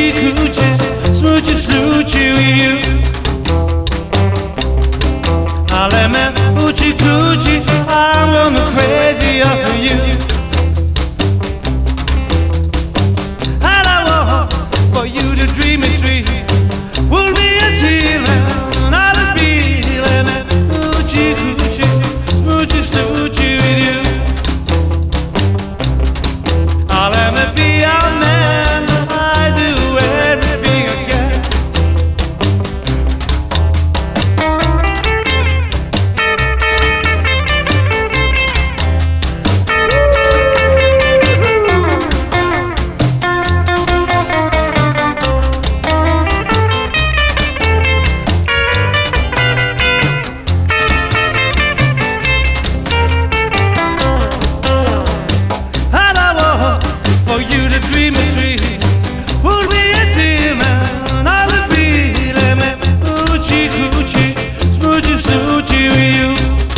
Hoochie coochie, smoochy sloochie with you. Let me hoochie coochie, I'm going crazy off of you. And I want for you to dream me sweet. We'll be a team and I'll be. Let me hoochie coochie, smoochy sloochie with you. Let me be your man, I do everything I can. For you to dream me sweet, we'll be a team and I'll be. Let me hoochie coochie, smoochy sloochie with you.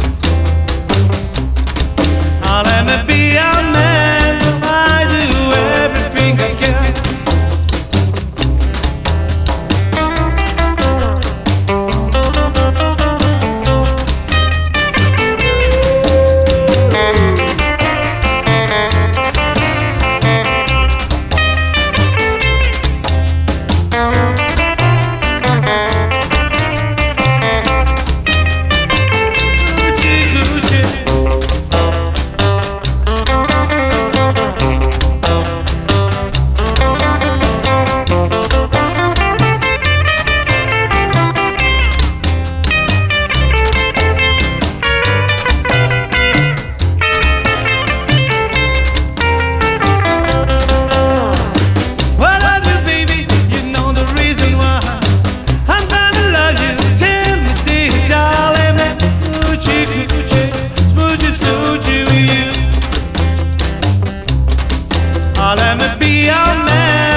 Let me be your man, I do everything I can. Let me be your man.